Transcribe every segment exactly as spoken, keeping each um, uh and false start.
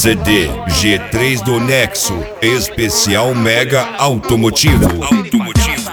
C D G três do Nexo, especial Mega Automotivo. Automotivo.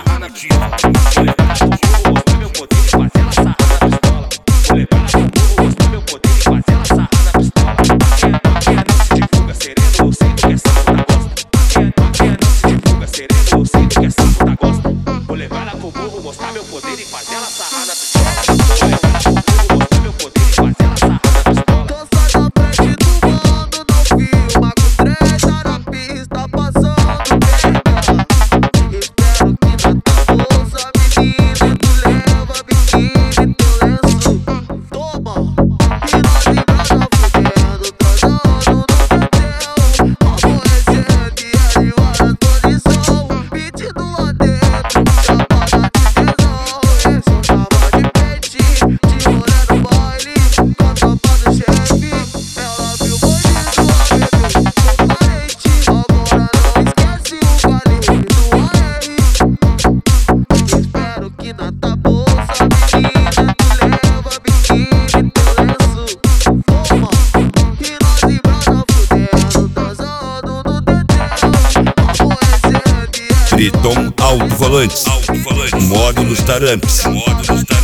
Vou levar ela pro burro, mostrar meu poder e fazer ela sarrar na pistola. Mostrar meu poder e fazer ela sarrar na pistola. Tô só na frente do mando, não filma com treta na pista, passando pega. Espero que na tua bolsa, menina, tu leva biquíni, teu lenço. Toma, e nós em casa fudendo, transando no hotel, aborrecendo e aí várias posição, pedindo lá dentro, chapada de tesão. Esse eu chama de peitinho, de rolê no baile, com a tropa do chefe. Ela viu bandido, ela bebeu com parente, agora não esquece o vale do A R. Espero que na tua bolsa, menina, tu leva biquíni, teu lenço. Toma, e nós em brasa fudendo, transando no teteu, aborrecendo e aí Triton Alto-Volantes, módulos Taramps.